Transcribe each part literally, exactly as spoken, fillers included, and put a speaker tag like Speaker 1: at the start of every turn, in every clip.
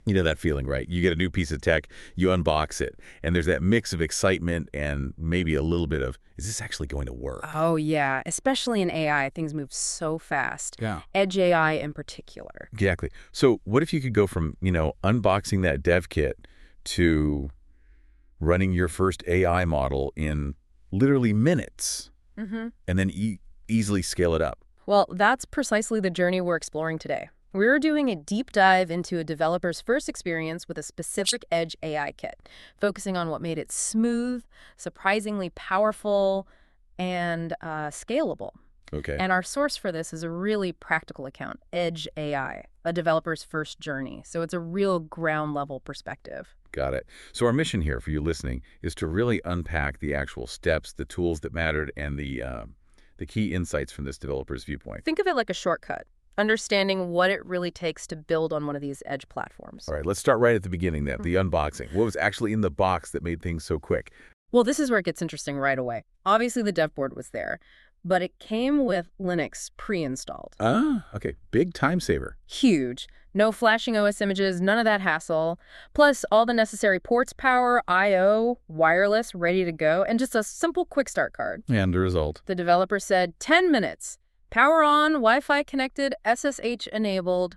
Speaker 1: You know that feeling, right? You get a new piece of tech, you unbox it, and there's that mix of excitement and maybe a little bit of, is this actually going to work?
Speaker 2: Oh, yeah. Especially in A I, things move so fast.
Speaker 1: Yeah.
Speaker 2: Edge A I in particular.
Speaker 1: Exactly. So what if you could go from, you know, unboxing that dev kit to running your first A I model in literally minutes
Speaker 2: Mm-hmm.
Speaker 1: and then e easily scale it up?
Speaker 2: Well, that's precisely the journey we're exploring today. We're doing a deep dive into a developer's first experience with a specific Edge A I kit, focusing on what made it smooth, surprisingly powerful, and uh, scalable.
Speaker 1: Okay.
Speaker 2: And our source for this is a really practical account, Edge A I, a developer's first journey. So it's a real ground level perspective.
Speaker 1: Got it. So our mission here for you listening is to really unpack the actual steps, the tools that mattered, and the uh, the key insights from this developer's viewpoint.
Speaker 2: Think of it like a shortcut, understanding what it really takes to build on one of these Edge platforms.
Speaker 1: All right, let's start right at the beginning then, the unboxing. What was actually in the box that made things so quick?
Speaker 2: Well, this is where it gets interesting right away. Obviously, the dev board was there, but it came with Linux pre-installed.
Speaker 1: Ah, okay. Big time saver.
Speaker 2: Huge. No flashing O S images, none of that hassle. Plus, all the necessary ports, power, I O, wireless, ready to go, and just a simple quick start card.
Speaker 1: And the result.
Speaker 2: The developer said ten minutes. Power on, Wi-Fi connected, S S H enabled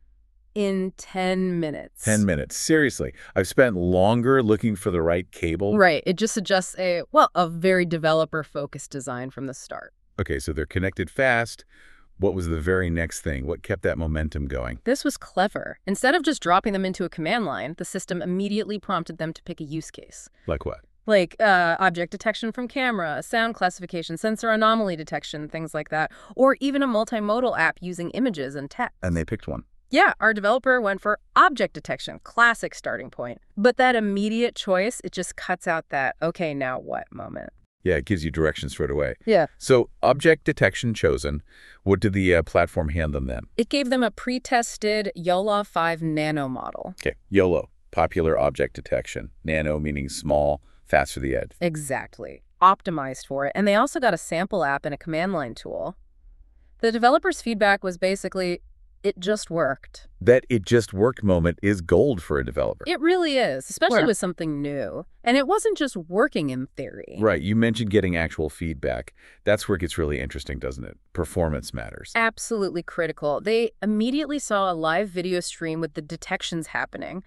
Speaker 2: in ten minutes.
Speaker 1: ten minutes. Seriously. I've spent longer looking for the right cable.
Speaker 2: Right. It just suggests a, well, a very developer-focused design from the start.
Speaker 1: Okay, so they're connected fast. What was the very next thing? What kept that momentum going?
Speaker 2: This was clever. Instead of just dropping them into a command line, the system immediately prompted them to pick a use case.
Speaker 1: Like what?
Speaker 2: Like uh, object detection from camera, sound classification, sensor anomaly detection, things like that. Or even a multimodal app using images and text.
Speaker 1: And they picked one.
Speaker 2: Yeah, our developer went for object detection, classic starting point. But that immediate choice, it just cuts out that, okay, now what moment.
Speaker 1: Yeah, it gives you direction straight away.
Speaker 2: Yeah.
Speaker 1: So object detection chosen. What did the uh, platform hand them then?
Speaker 2: It gave them a pre-tested YOLO five Nano model.
Speaker 1: Okay, YOLO, popular object detection. Nano meaning small, fast for the edge.
Speaker 2: Exactly. Optimized for it. And they also got a sample app and a command line tool. The developer's feedback was basically, it just worked.
Speaker 1: That it just worked moment is gold for a developer.
Speaker 2: It really is, especially
Speaker 1: Well-
Speaker 2: with something new. And it wasn't just working in theory.
Speaker 1: Right, you mentioned getting actual feedback. That's where it gets really interesting, doesn't it? Performance matters.
Speaker 2: Absolutely critical. They immediately saw a live video stream with the detections happening.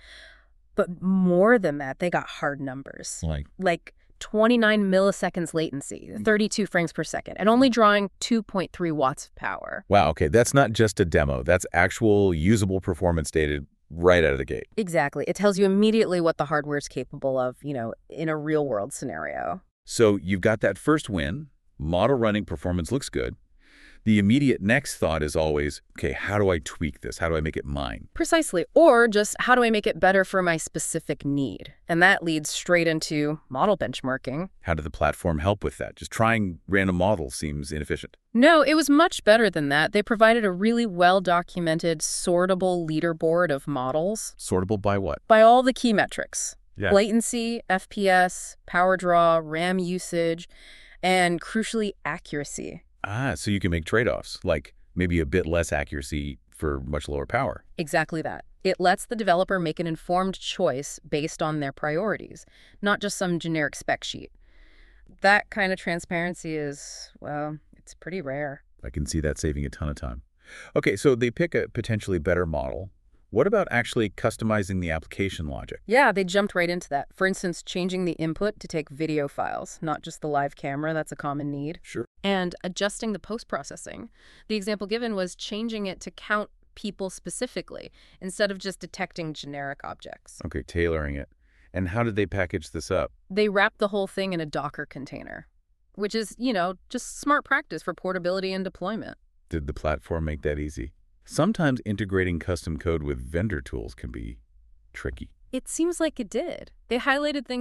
Speaker 2: But more than that, they got hard numbers.
Speaker 1: Like,
Speaker 2: Like twenty-nine milliseconds latency, thirty-two frames per second, and only drawing two point three watts of power.
Speaker 1: wow, okay, that's not just a demo. That's actual usable performance data right out of the gate.
Speaker 2: Exactly. It tells you immediately what the hardware is capable of, you know, in a real-world scenario.
Speaker 1: So you've got that first win. Model running performance looks good. The immediate next thought is always, okay, how do I tweak this? How do I make it mine?
Speaker 2: Precisely. Or just, how do I make it better for my specific need? And that leads straight into model benchmarking.
Speaker 1: How did the platform help with that? Just trying random models seems inefficient.
Speaker 2: No, it was much better than that. They provided a really well-documented, sortable leaderboard of models
Speaker 1: Sortable by what?
Speaker 2: by all the key metrics.
Speaker 1: Yeah.
Speaker 2: Latency, F P S, power draw, RAM usage, and crucially, accuracy.
Speaker 1: Ah, so you can make trade-offs, like maybe a bit less accuracy for much lower power.
Speaker 2: Exactly that. It lets the developer make an informed choice based on their priorities, not just some generic spec sheet. That kind of transparency is, well, it's pretty rare.
Speaker 1: I can see that saving a ton of time. Okay, so they pick a potentially better model. What about actually customizing the application logic?
Speaker 2: Yeah, they jumped right into that. For instance, changing the input to take video files, not just the live camera. That's a common need.
Speaker 1: Sure.
Speaker 2: And adjusting the post-processing. The example given was changing it to count people specifically instead of just detecting generic objects.
Speaker 1: Okay, tailoring it. And how did they package this up?
Speaker 2: They wrapped the whole thing in a Docker container, which is, you know, just smart practice for portability and deployment.
Speaker 1: Did the platform make that easy? Sometimes integrating custom code with vendor tools can be tricky.
Speaker 2: It seems like it did. They highlighted things like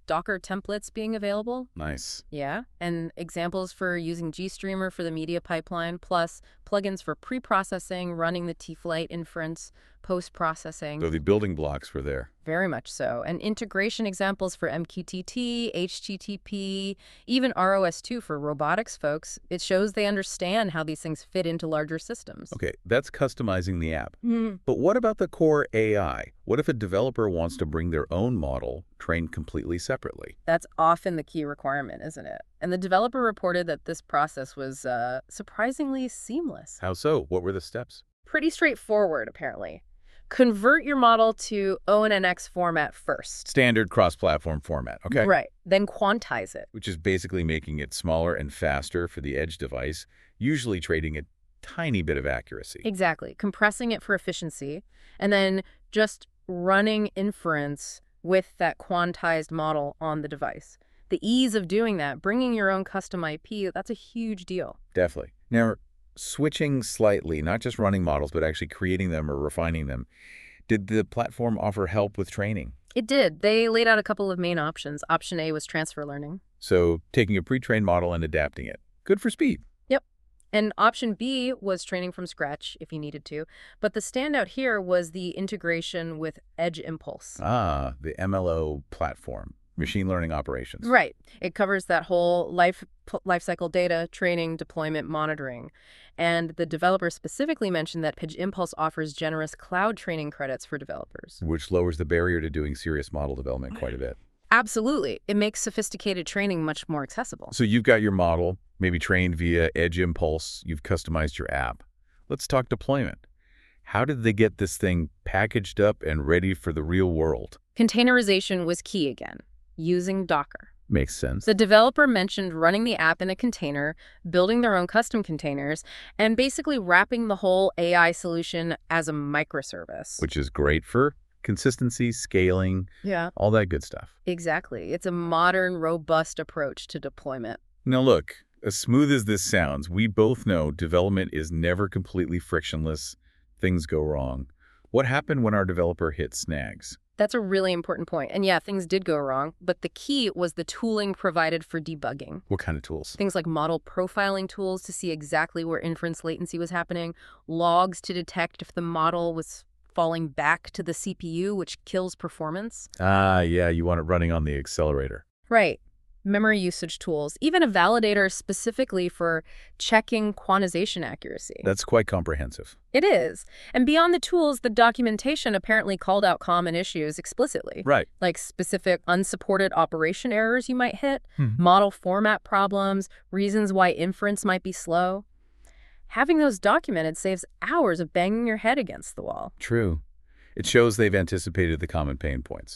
Speaker 2: Docker templates being available.
Speaker 1: Nice.
Speaker 2: Yeah, and examples for using GStreamer for the media pipeline, plus plugins for pre-processing, running the T-Flight inference, post-processing.
Speaker 1: So the building blocks were there.
Speaker 2: Very much so. And integration examples for M Q T T, H T T P, even R O S two for robotics folks. It shows they understand how these things fit into larger systems.
Speaker 1: Okay, that's customizing the app.
Speaker 2: Mm.
Speaker 1: But what about the core A I? What if a developer wants to bring their own model trained completely separately?
Speaker 2: That's often the key requirement, isn't it? And the developer reported that this process was uh, surprisingly seamless.
Speaker 1: How so? What were the steps?
Speaker 2: Pretty straightforward, apparently. Convert your model to O N N X format first.
Speaker 1: Standard cross-platform format, okay?
Speaker 2: Right. Then quantize it.
Speaker 1: Which is basically making it smaller and faster for the edge device, usually trading a tiny bit of accuracy.
Speaker 2: Exactly. Compressing it for efficiency, and then just running inference with that quantized model on the device. The ease of doing that, bringing your own custom I P, that's a huge deal.
Speaker 1: Definitely. Now, switching slightly, not just running models, but actually creating them or refining them, did the platform offer help with training?
Speaker 2: It did. They laid out a couple of main options. Option A was transfer learning.
Speaker 1: So taking a pre-trained model and adapting it. Good for speed.
Speaker 2: Yep. And option B was training from scratch if you needed to. But the standout here was the integration with Edge Impulse.
Speaker 1: Ah, the M L O platform, machine learning operations.
Speaker 2: Right. It covers that whole life lifecycle data, training, deployment, monitoring. And the developer specifically mentioned that Edge Impulse offers generous cloud training credits for developers.
Speaker 1: Which lowers the barrier to doing serious model development quite a bit.
Speaker 2: Absolutely. It makes sophisticated training much more accessible.
Speaker 1: So you've got your model, maybe trained via Edge Impulse. You've customized your app. Let's talk deployment. How did they get this thing packaged up and ready for the real world?
Speaker 2: Containerization was key again, using Docker.
Speaker 1: Makes sense.
Speaker 2: The developer mentioned running the app in a container, building their own custom containers, and basically wrapping the whole A I solution as a microservice.
Speaker 1: Which is great for consistency, scaling,
Speaker 2: Yeah,
Speaker 1: all that good stuff.
Speaker 2: exactly. It's a modern, robust approach to deployment.
Speaker 1: Now look, as smooth as this sounds, we both know development is never completely frictionless. Things go wrong. What happened when our developer hit snags?
Speaker 2: That's a really important point. And yeah, things did go wrong, but the key was the tooling provided for debugging.
Speaker 1: What kind of tools?
Speaker 2: Things like model profiling tools to see exactly where inference latency was happening, logs to detect if the model was falling back to the C P U, which kills performance.
Speaker 1: Ah, yeah, you want it running on the accelerator.
Speaker 2: Right. Memory usage tools, even a validator specifically for checking quantization accuracy.
Speaker 1: That's quite comprehensive.
Speaker 2: It is. And beyond the tools, the documentation apparently called out common issues explicitly.
Speaker 1: Right.
Speaker 2: Like specific unsupported operation errors you might hit,
Speaker 1: Hmm.
Speaker 2: model format problems, reasons why inference might be slow. Having those documented saves hours of banging your head against the wall.
Speaker 1: True. It shows they've anticipated the common pain points.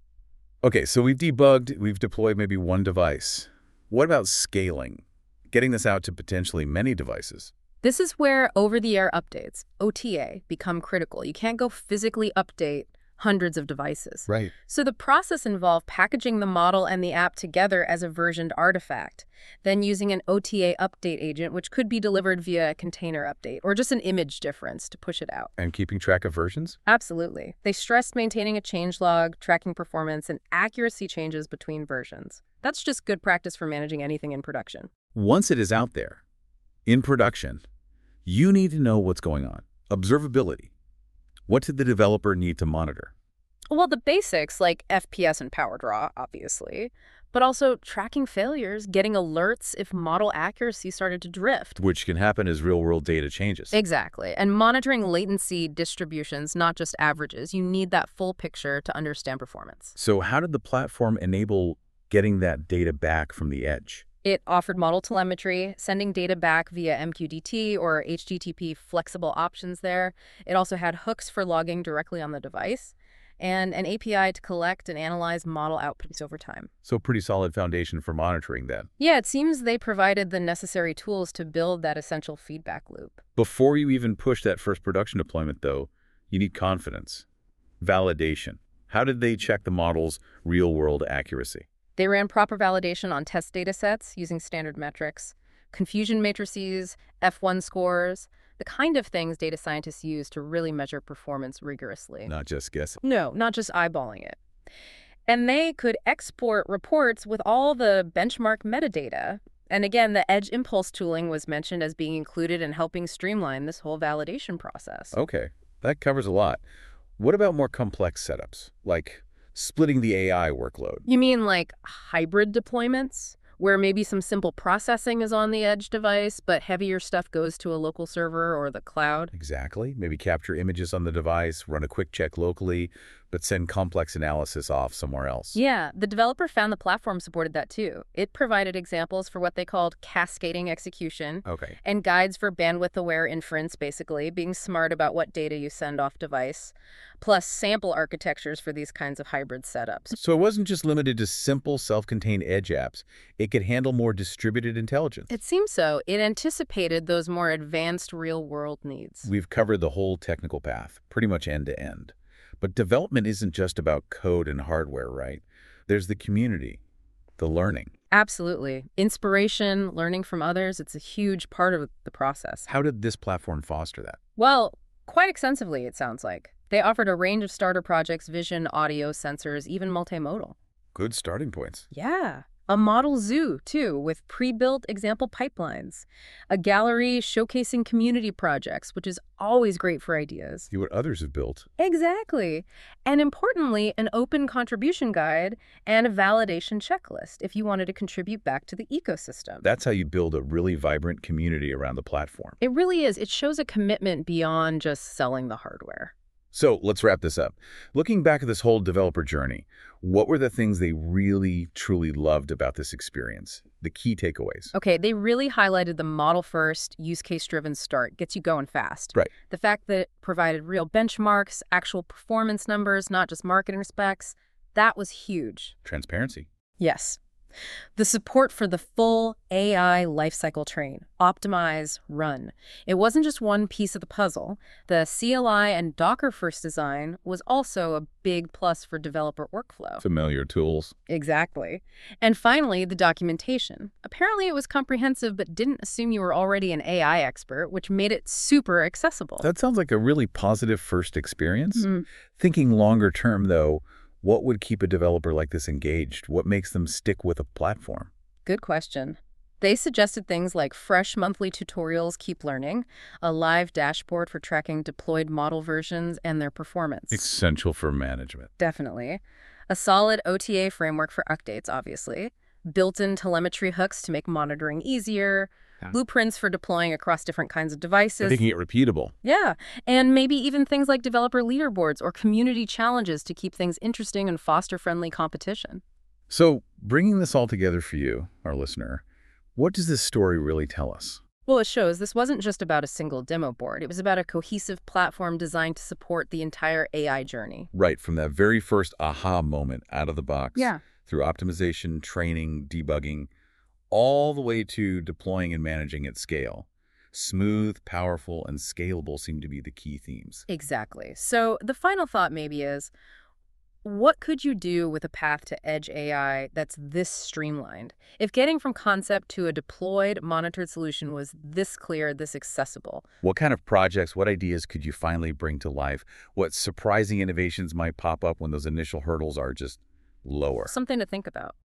Speaker 1: Okay, so we've debugged, we've deployed maybe one device. What about scaling? Getting this out to potentially many devices.
Speaker 2: This is where over-the-air updates, O T A, become critical. You can't go physically update hundreds of devices.
Speaker 1: Right.
Speaker 2: So the process involved packaging the model and the app together as a versioned artifact, then using an O T A update agent, which could be delivered via a container update or just an image difference to push it out.
Speaker 1: And keeping track of versions?
Speaker 2: Absolutely. They stressed maintaining a changelog, tracking performance, and accuracy changes between versions. That's just good practice for managing anything in production.
Speaker 1: Once it is out there, in production, you need to know what's going on. Observability. What did the developer need to monitor?
Speaker 2: Well, the basics like F P S and power draw, obviously, but also tracking failures, getting alerts if model accuracy started to drift.
Speaker 1: Which can happen as real-world data changes.
Speaker 2: Exactly. And monitoring latency distributions, not just averages. You need that full picture to understand performance.
Speaker 1: So how did the platform enable getting that data back from the edge?
Speaker 2: It offered model telemetry, sending data back via M Q D T or H T T P flexible options there. It also had hooks for logging directly on the device, and an A P I to collect and analyze model outputs over time.
Speaker 1: So pretty solid foundation for monitoring that.
Speaker 2: Yeah, it seems they provided the necessary tools to build that essential feedback loop.
Speaker 1: Before you even push that first production deployment, though, you need confidence, validation. How did they check the model's real-world accuracy?
Speaker 2: They ran proper validation on test data sets using standard metrics, confusion matrices, F one scores, the kind of things data scientists use to really measure performance rigorously.
Speaker 1: Not just guessing.
Speaker 2: No, not just eyeballing it. And they could export reports with all the benchmark metadata. And again, the Edge Impulse tooling was mentioned as being included in helping streamline this whole validation process.
Speaker 1: Okay, that covers a lot. What about more complex setups, like splitting the A I workload?
Speaker 2: You mean like hybrid deployments, where maybe some simple processing is on the edge device, but heavier stuff goes to a local server or the cloud?
Speaker 1: Exactly. Maybe capture images on the device, run a quick check locally, but send complex analysis off somewhere else.
Speaker 2: Yeah, the developer found the platform supported that too. It provided examples for what they called cascading execution
Speaker 1: Okay.
Speaker 2: and guides for bandwidth-aware inference, basically, being smart about what data you send off device, plus sample architectures for these kinds of hybrid setups.
Speaker 1: So it wasn't just limited to simple self-contained edge apps. It could handle more distributed intelligence.
Speaker 2: It seems so. It anticipated those more advanced real-world needs.
Speaker 1: We've covered the whole technical path, pretty much end to end. But development isn't just about code and hardware, right? There's the community, the learning.
Speaker 2: Absolutely. Inspiration, learning from others, it's a huge part of the process.
Speaker 1: How did this platform foster that?
Speaker 2: Well, quite extensively, it sounds like. They offered a range of starter projects, vision, audio, sensors, even multimodal.
Speaker 1: Good starting points.
Speaker 2: Yeah. A model zoo, too, with pre-built example pipelines. A gallery showcasing community projects, which is always great for ideas.
Speaker 1: See what others have built.
Speaker 2: Exactly. And importantly, an open contribution guide and a validation checklist if you wanted to contribute back to the ecosystem.
Speaker 1: That's how you build a really vibrant community around the platform.
Speaker 2: It really is. It shows a commitment beyond just selling the hardware.
Speaker 1: So let's wrap this up. Looking back at this whole developer journey, what were the things they really, truly loved about this experience? The key takeaways?
Speaker 2: Okay, they really highlighted the model-first, use-case-driven start, gets you going fast.
Speaker 1: Right.
Speaker 2: The fact that it provided real benchmarks, actual performance numbers, not just marketing specs, that was huge.
Speaker 1: Transparency.
Speaker 2: Yes. The support for the full A I lifecycle train, optimize, run. It wasn't just one piece of the puzzle. The C L I and Docker-first design was also a big plus for developer workflow.
Speaker 1: Familiar tools.
Speaker 2: Exactly. And finally, the documentation. Apparently it was comprehensive but didn't assume you were already an A I expert, which made it super accessible.
Speaker 1: That sounds like a really positive first experience.
Speaker 2: Mhm.
Speaker 1: Thinking longer term, though, what would keep a developer like this engaged? What makes them stick with a platform?
Speaker 2: Good question. They suggested things like fresh monthly tutorials keep learning, a live dashboard for tracking deployed model versions and their performance.
Speaker 1: Essential for management.
Speaker 2: Definitely. A solid O T A framework for updates, obviously. Built-in telemetry hooks to make monitoring easier.
Speaker 1: Yeah.
Speaker 2: Blueprints for deploying across different kinds of devices.
Speaker 1: Making it repeatable.
Speaker 2: Yeah, and maybe even things like developer leaderboards or community challenges to keep things interesting and foster friendly competition.
Speaker 1: So, bringing this all together for you, our listener, what does this story really tell us?
Speaker 2: Well, it shows this wasn't just about a single demo board. It was about a cohesive platform designed to support the entire A I journey.
Speaker 1: Right, from that very first aha moment out of the box,
Speaker 2: Yeah.
Speaker 1: through optimization, training, debugging, all the way to deploying and managing at scale. Smooth, powerful, and scalable seem to be the key themes.
Speaker 2: Exactly. So the final thought maybe is, what could you do with a path to edge A I that's this streamlined? If getting from concept to a deployed, monitored solution was this clear, this accessible.
Speaker 1: What kind of projects, what ideas could you finally bring to life? What surprising innovations might pop up when those initial hurdles are just lower?
Speaker 2: Something to think about.